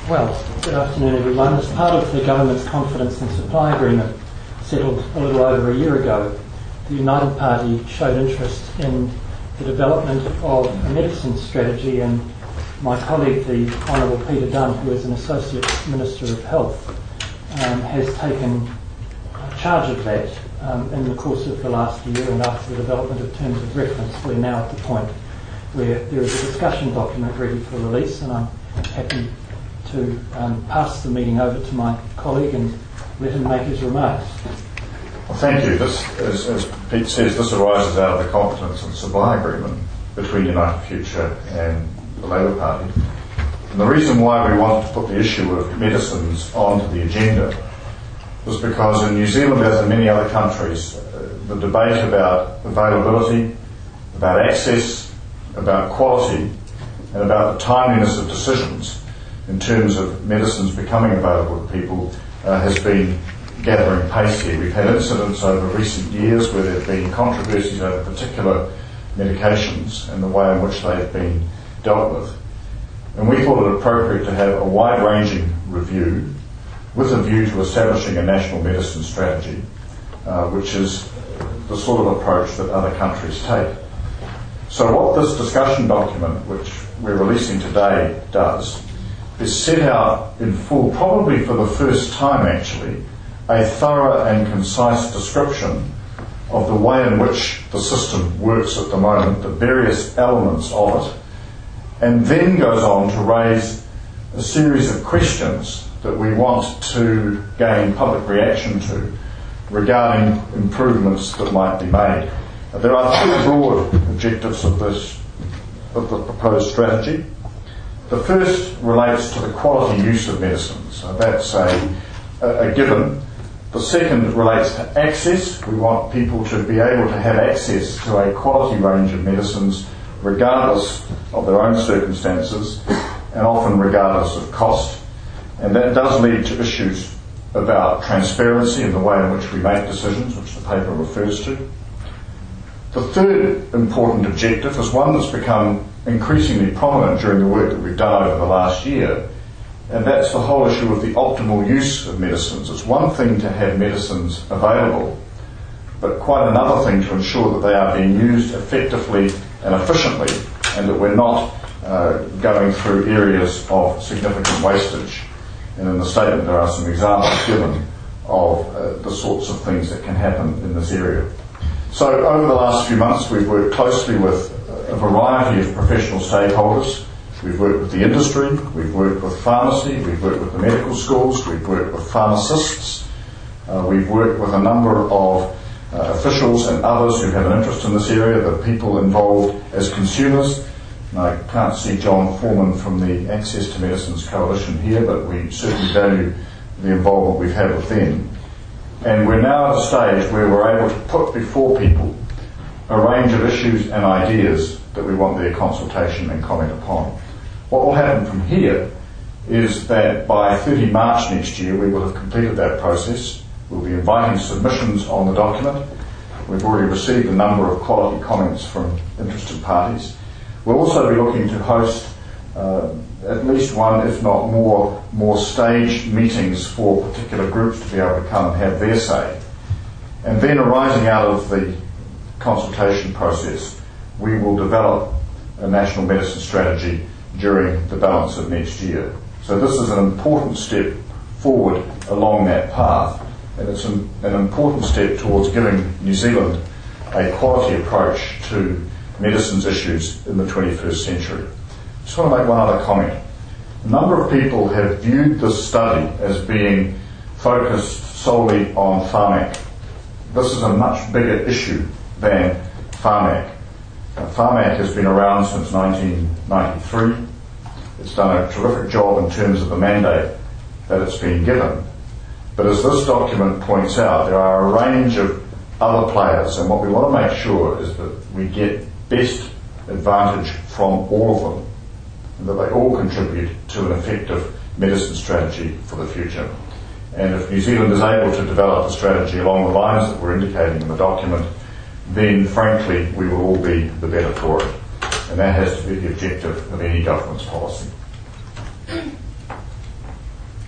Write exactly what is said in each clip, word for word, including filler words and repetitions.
Well, good afternoon everyone. As part of the Government's Confidence and Supply Agreement settled a little over a year ago, the United Party showed interest in the development of a medicines strategy, and my colleague, the Honourable Peter Dunn, who is an Associate Minister of Health, um, has taken charge of that um, in the course of the last year, and after the development of terms of reference, we're now at the point where there is a discussion document ready for release, and I'm happy to um, pass the meeting over to my colleague and let him make his remarks. Well, thank you. This, as, as Pete says, this arises out of the Confidence and Supply Agreement between United Future and the Labour Party. And the reason why we wanted to put the issue of medicines onto the agenda was because in New Zealand, as in many other countries, uh, the debate about availability, about access, about quality, and about the timeliness of decisions in terms of medicines becoming available to people uh, has been gathering pace here. We've had incidents over recent years where there have been controversies over particular medications and the way in which they have been dealt with. And we thought it appropriate to have a wide-ranging review with a view to establishing a national medicine strategy, uh, which is the sort of approach that other countries take. So what this discussion document, which we're releasing today, does is set out in full, probably for the first time actually, a thorough and concise description of the way in which the system works at the moment, the various elements of it, and then goes on to raise a series of questions that we want to gain public reaction to regarding improvements that might be made. There are two broad objectives of this, of the proposed strategy. The first relates to the quality use of medicines. So that's a, a, a given. The second relates to access. We want people to be able to have access to a quality range of medicines regardless of their own circumstances and often regardless of cost. And that does lead to issues about transparency and the way in which we make decisions, which the paper refers to. The third important objective is one that's become increasingly prominent during the work that we've done over the last year, and that's the whole issue of the optimal use of medicines. It's one thing to have medicines available, but quite another thing to ensure that they are being used effectively and efficiently, and that we're not uh, going through areas of significant wastage. And in the statement there are some examples given of uh, the sorts of things that can happen in this area. So over the last few months we've worked closely with a variety of professional stakeholders. We've worked with the industry, we've worked with pharmacy, we've worked with the medical schools, we've worked with pharmacists, uh, we've worked with a number of uh, officials and others who have an interest in this area, the people involved as consumers. And I can't see John Foreman from the Access to Medicines Coalition here, but we certainly value the involvement we've had with them. And we're now at a stage where we're able to put before people a range of issues and ideas that we want their consultation and comment upon. What will happen from here is that by thirty March next year we will have completed that process. We'll be inviting submissions on the document. We've already received a number of quality comments from interested parties. We'll also be looking to host uh, at least one, if not more, more staged meetings for particular groups to be able to come and have their say. And then arising out of the consultation process, we will develop a national medicine strategy during the balance of next year. So this is an important step forward along that path, and it's an, an important step towards giving New Zealand a quality approach to medicines issues in the twenty-first century. I just want to make one other comment. A number of people have viewed this study as being focused solely on Pharmac. This is a much bigger issue than Pharmac. Uh, Pharmac has been around since nineteen ninety-three. It's done a terrific job in terms of the mandate that it's been given. But as this document points out, there are a range of other players, and what we want to make sure is that we get best advantage from all of them, and that they all contribute to an effective medicine strategy for the future. And if New Zealand is able to develop a strategy along the lines that we're indicating in the document, then frankly we will all be the better for it. And that has to be the objective of any government's policy.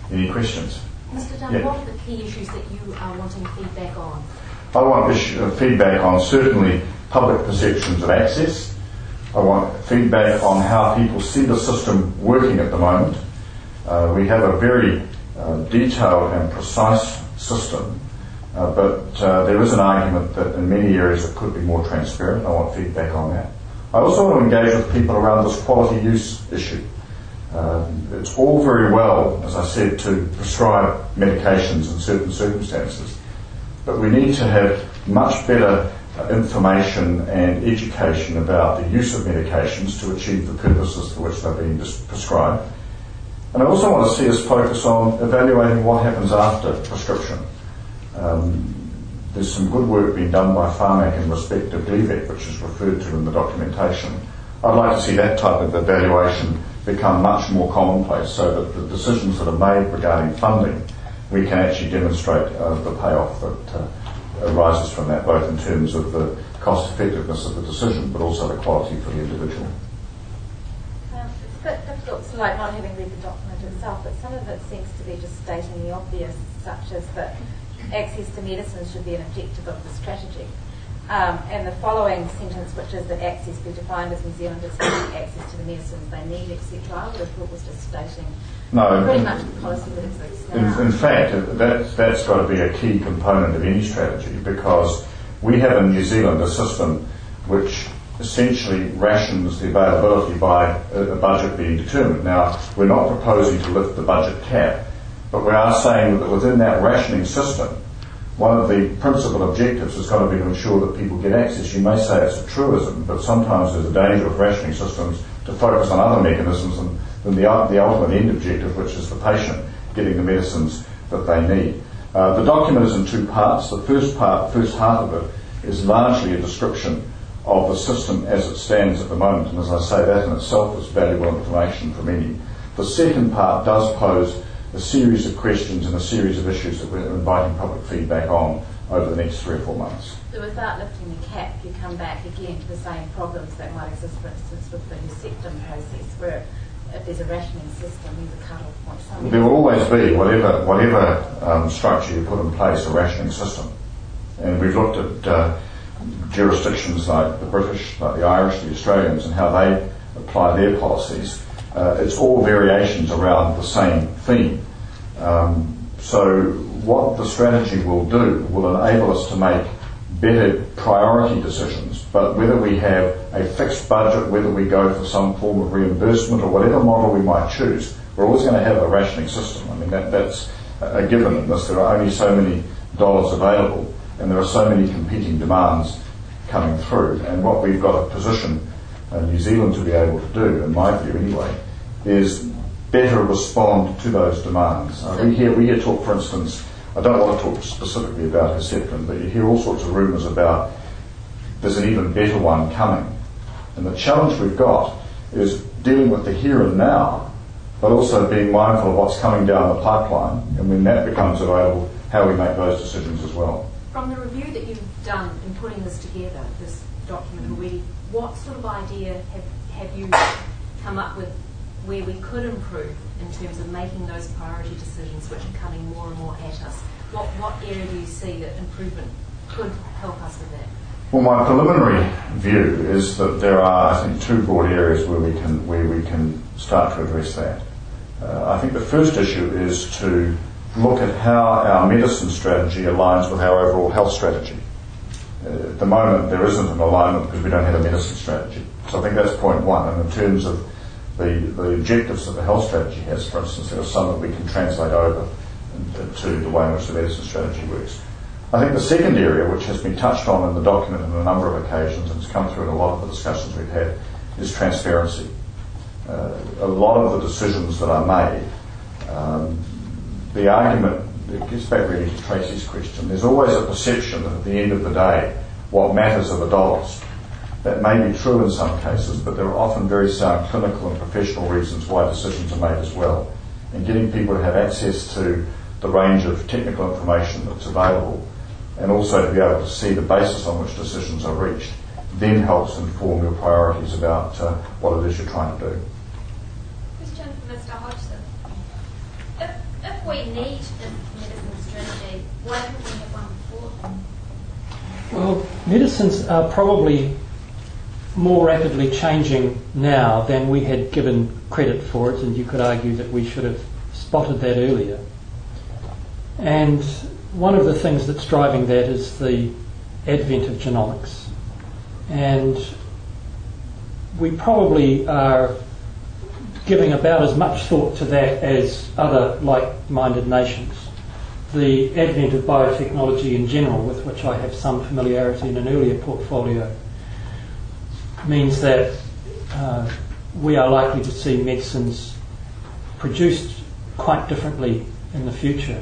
any questions. Mister Dunn, Yeah. what are the key issues that you are wanting feedback on? I want issue, uh, feedback on certainly public perceptions of access. I want feedback on how people see the system working at the moment. Uh, we have a very uh, detailed and precise system, uh, but uh, there is an argument that in many areas it could be more transparent. I want feedback on that. I also want to engage with people around this quality use issue. Uh, it's all very well, as I said, to prescribe medications in certain circumstances, but we need to have much better uh, information and education about the use of medications to achieve the purposes for which they're being dis- prescribed. And I also want to see us focus on evaluating what happens after prescription. Um, there's some good work being done by Pharmac in respect of Gleevec, which is referred to in the documentation. I'd like to see that type of evaluation become much more commonplace so that the decisions that are made regarding funding, we can actually demonstrate uh, the payoff that uh, arises from that, both in terms of the cost effectiveness of the decision, but also the quality for the individual. Um, it's a bit difficult, so like not having read the document itself, but some of it seems to be just stating the obvious, such as that access to medicine should be an objective of the strategy. Um, and the following sentence, which is that access be defined as New Zealanders having access to the medicines they need, et cetera, I would have thought was just stating No, pretty in, much the policy that exists in, now. in fact, that, that's got to be a key component of any strategy, because we have in New Zealand a system which essentially rations the availability by a, a budget being determined. Now, we're not proposing to lift the budget cap, but we are saying that within that rationing system, one of the principal objectives has got to be to ensure that people get access. You may say it's a truism, but sometimes there's a danger of rationing systems to focus on other mechanisms than, than the, the ultimate end objective, which is the patient getting the medicines that they need. Uh, the document is in two parts. The first part, the first half of it, is largely a description of the system as it stands at the moment, and as I say, that in itself is valuable information for many. The second part does pose a series of questions and a series of issues that we're inviting public feedback on over the next three or four months. So without lifting the cap, you come back again to the same problems that might exist, for instance, with the Herceptin process, where if there's a rationing system, there's a cut-off point somewhere. There will always be, whatever whatever um, structure you put in place, a rationing system. And we've looked at uh, jurisdictions like the British, like the Irish, the Australians, and how they apply their policies. Uh, it's all variations around the same theme. Um, so what the strategy will do will enable us to make better priority decisions, but whether we have a fixed budget, whether we go for some form of reimbursement or whatever model we might choose, we're always going to have a rationing system. I mean, that, that's a given in this. There are only so many dollars available, and there are so many competing demands coming through. And what we've got to position uh, New Zealand to be able to do, in my view anyway, is better respond to those demands. Uh, we hear we hear talk, for instance, I don't want to talk specifically about Herceptin, but you hear all sorts of rumours about there's an even better one coming. And the challenge we've got is dealing with the here and now, but also being mindful of what's coming down the pipeline, and when that becomes available, how we make those decisions as well. From the review that you've done in putting this together, this document already, what sort of idea have, have you come up with where we could improve in terms of making those priority decisions which are coming more and more at us? What, what area do you see that improvement could help us with that? Well, my preliminary view is that there are, I think, two broad areas where we can where we can start to address that. Uh, I think the first issue is to look at how our medicine strategy aligns with our overall health strategy. Uh, at the moment, there isn't an alignment because we don't have a medicine strategy. So I think that's point one. And in terms of the, the objectives that the health strategy has, for instance, there are some that we can translate over to the way in which the medicine strategy works. I think the second area, which has been touched on in the document on a number of occasions and has come through in a lot of the discussions we've had, is transparency. Uh, a lot of the decisions that are made, um, the argument, it gets back really to Tracy's question, there's always a perception that at the end of the day, what matters are the dollars. That may be true in some cases, but there are often very sound clinical and professional reasons why decisions are made as well. And getting people to have access to the range of technical information that's available, and also to be able to see the basis on which decisions are reached, then helps inform your priorities about uh, what it is you're trying to do. Question for Mister Hodgson. If, if if we need a medicine strategy, why haven't we had one before? Well, medicines are probably more rapidly changing now than we had given credit for it, and you could argue that we should have spotted that earlier. And one of the things that's driving that is the advent of genomics. And we probably are giving about as much thought to that as other like-minded nations. The advent of biotechnology in general, with which I have some familiarity in an earlier portfolio, means that uh, we are likely to see medicines produced quite differently in the future.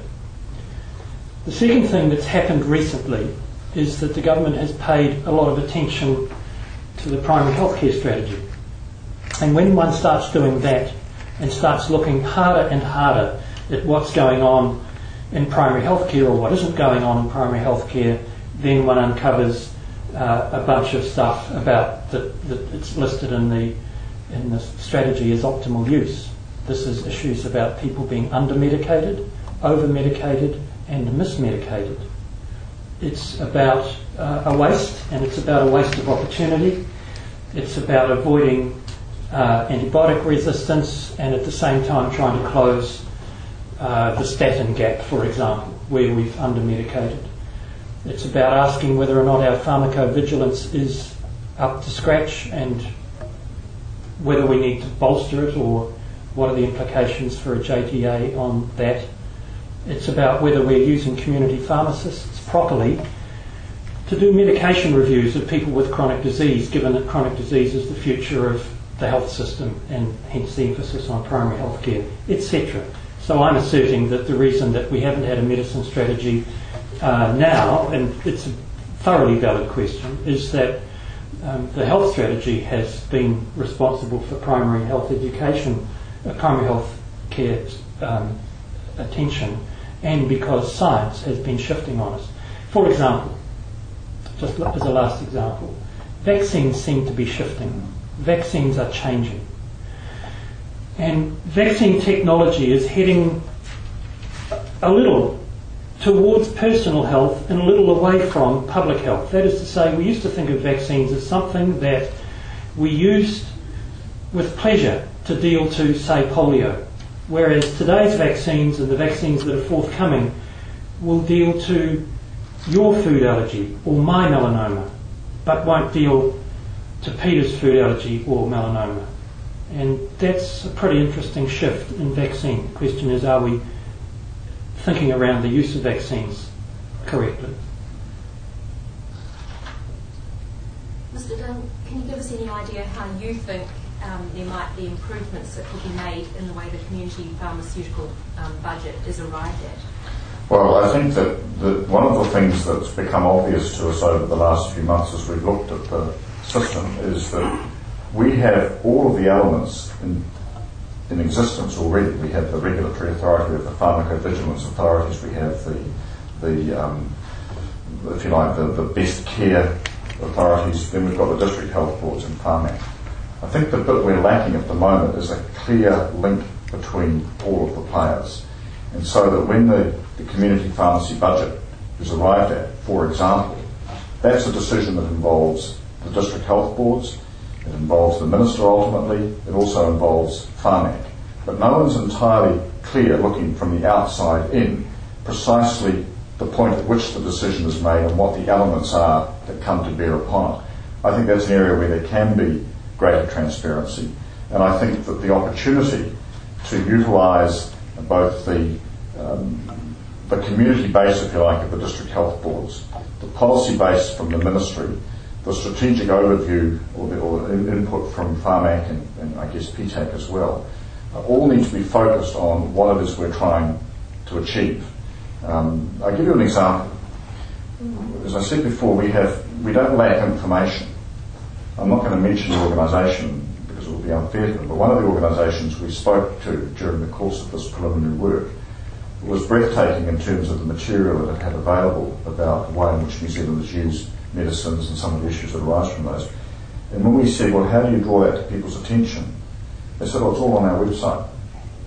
The second thing that's happened recently is that the government has paid a lot of attention to the primary healthcare strategy. And when one starts doing that and starts looking harder and harder at what's going on in primary healthcare or what isn't going on in primary healthcare, then one uncovers uh, a bunch of stuff about that, that it's listed in the in the strategy as optimal use. This is issues about people being under-medicated, over-medicated, and mismedicated. It's about uh, a waste, and it's about a waste of opportunity. It's about avoiding uh, antibiotic resistance and at the same time trying to close uh, the statin gap, for example, where we've under-medicated. It's about asking whether or not our pharmacovigilance is up to scratch and whether we need to bolster it or what are the implications for a J T A on that. It's about whether we're using community pharmacists properly to do medication reviews of people with chronic disease, given that chronic disease is the future of the health system and hence the emphasis on primary health care, et cetera. So I'm asserting that the reason that we haven't had a medicine strategy uh, now, and it's a thoroughly valid question, is that um, the health strategy has been responsible for primary health education, uh, primary health care um, attention, and because science has been shifting on us. For example, just as a last example, vaccines seem to be shifting. Vaccines are changing. And vaccine technology is heading a little towards personal health and a little away from public health. That is to say, we used to think of vaccines as something that we used with pleasure to deal to, say, polio, whereas today's vaccines and the vaccines that are forthcoming will deal to your food allergy or my melanoma, but won't deal to Peter's food allergy or melanoma. And that's a pretty interesting shift in vaccine. The question is, are we thinking around the use of vaccines correctly? Mister Dunn, can you give us any idea how you think um, there might be improvements that could be made in the way the community pharmaceutical um, budget is arrived at? Well, I think that the, one of the things that's become obvious to us over the last few months as we've looked at the system is that we have all of the elements in, in existence already. We have the regulatory authority, we have the pharmacovigilance authorities, we have the, the um, if you like, the, the best care authorities, then we've got the district health boards and Pharmac. I think the bit we're lacking at the moment is a clear link between all of the players. And so that when the, the community pharmacy budget is arrived at, for example, that's a decision that involves the district health boards, it involves the minister ultimately, it also involves Pharmac. But no one's entirely clear, looking from the outside in, precisely the point at which the decision is made and what the elements are that come to bear upon it. I think that's an area where there can be greater transparency. And I think that the opportunity to utilise both the um, the community base, if you like, of the district health boards, the policy base from the ministry, the strategic overview or, the, or input from Pharmac and, and I guess P TAC as well, uh, all need to be focused on what it is we're trying to achieve. Um, I'll give you an example. As I said before, we have we don't lack information. I'm not going to mention the organisation because it would be unfair to them, but one of the organisations we spoke to during the course of this preliminary work was breathtaking in terms of the material that it had available about the way in which New Zealanders use medicines and some of the issues that arise from those. And when we said, well, how do you draw that to people's attention? They said, well, it's all on our website.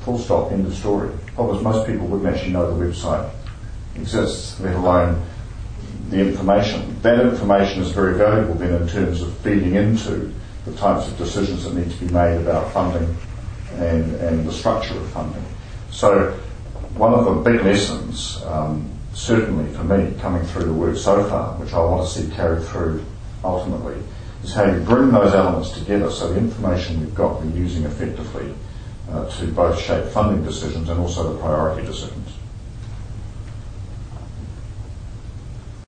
Full stop, end of story. The problem is most people wouldn't actually know the website exists, let alone the information. That information is very valuable then in terms of feeding into the types of decisions that need to be made about funding and, and the structure of funding. So one of the big lessons, um, certainly for me, coming through the work so far, which I want to see carried through ultimately, is how you bring those elements together so the information we've got we're using effectively uh, to both shape funding decisions and also the priority decisions.